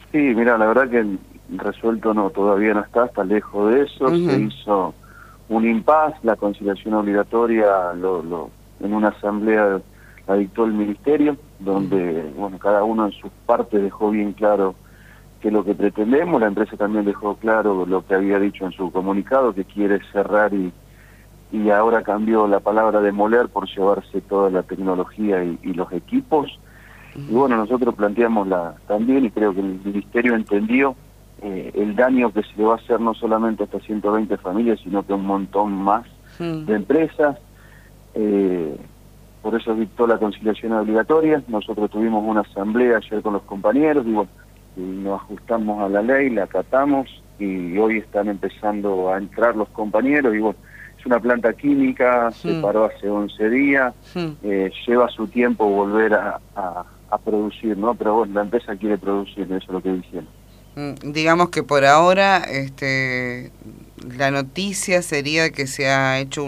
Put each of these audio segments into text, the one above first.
Sí, mira, la verdad que resuelto no, todavía no está lejos de eso. Se Ujú. hizo un impasse, la conciliación obligatoria en una asamblea la dictó el ministerio, donde bueno, cada uno en sus partes dejó bien claro qué es lo que pretendemos. La empresa también dejó claro lo que había dicho en su comunicado, que quiere cerrar y ahora cambió la palabra demoler por llevarse toda la tecnología y los equipos. Y bueno, nosotros planteamos también, y creo que el ministerio entendió el daño que se le va a hacer no solamente a estas 120 familias, sino que a un montón más Mm. de empresas. Eh, por eso dictó la conciliación obligatoria. Nosotros tuvimos una asamblea ayer con los compañeros, y bueno, y nos ajustamos a la ley, la acatamos, y hoy están empezando a entrar los compañeros, y bueno, es una planta química, se Mm. paró hace 11 días, Mm. lleva su tiempo volver a producir, ¿no? Pero bueno, la empresa quiere producir, eso es lo que dicen. Digamos que por ahora la noticia sería que se ha hecho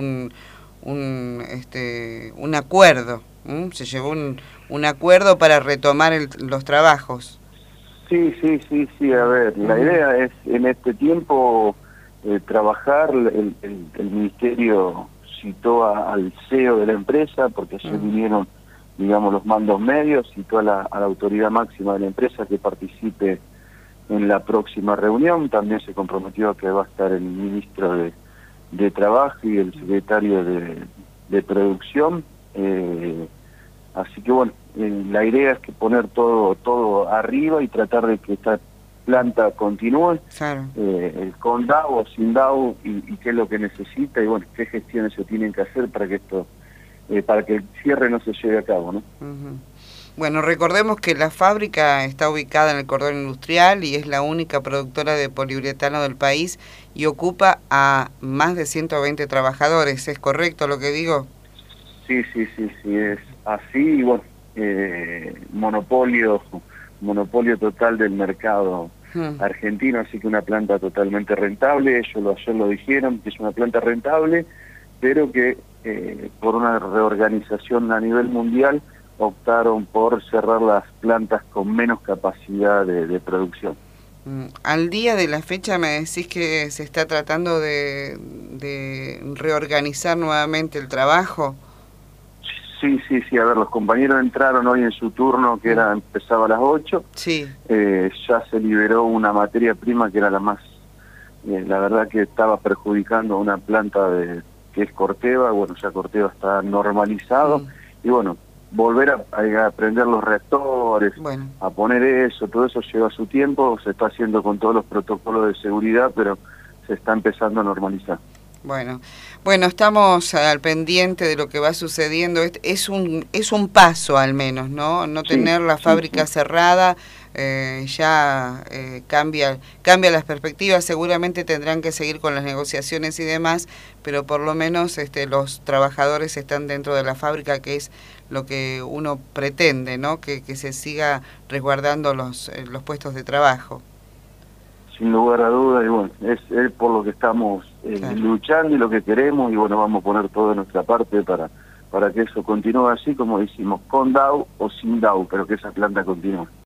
un acuerdo. ¿M? Se llevó un acuerdo para retomar los trabajos. Sí, sí, sí, sí, a ver, la Ujú. idea es en este tiempo trabajar, el ministerio citó al CEO de la empresa, porque ayer Mm. vinieron, digamos, los mandos medios, citó a la autoridad máxima de la empresa que participe en la próxima reunión. También se comprometió a que va a estar el ministro de Trabajo y el secretario de Producción. Así que bueno, la idea es que poner todo arriba y tratar de que esta planta continúe, Claro. con DAO o sin DAO, y qué es lo que necesita, y bueno, qué gestiones se tienen que hacer para que para que el cierre no se lleve a cabo, ¿no? Ujú. Bueno, recordemos que la fábrica está ubicada en el cordón industrial y es la única productora de poliuretano del país y ocupa a más de 120 trabajadores. ¿Es correcto lo que digo? Sí, sí, sí, sí, es así, y bueno, monopolio total del mercado Mm. argentino, así que una planta totalmente rentable. Ellos ayer lo dijeron, que es una planta rentable, pero que por una reorganización a nivel mundial optaron por cerrar las plantas con menos capacidad de producción. Al día de la fecha me decís que se está tratando de reorganizar nuevamente el trabajo. Sí, sí, sí, a ver, los compañeros entraron hoy en su turno, que Mm. empezaba a las 8. Sí. Ya se liberó una materia prima que era la más, la verdad que estaba perjudicando a una planta que es Corteva. Bueno, ya Corteva está normalizado, Mm. y bueno, volver a prender los reactores, Bueno. a poner eso, todo eso lleva su tiempo. Se está haciendo con todos los protocolos de seguridad, pero se está empezando a normalizar. Bueno, bueno, estamos al pendiente de lo que va sucediendo. Es un paso al menos, ¿no? No Sí, tener la sí, fábrica sí. cerrada cambia las perspectivas. Seguramente tendrán que seguir con las negociaciones y demás, pero por lo menos los trabajadores están dentro de la fábrica, que es lo que uno pretende, ¿no? Que se siga resguardando los puestos de trabajo. Sin lugar a dudas, y bueno, es por lo que estamos Claro. luchando y lo que queremos, y bueno, vamos a poner toda nuestra parte para que eso continúe así, como decimos, con DAO o sin DAO, pero que esa planta continúe.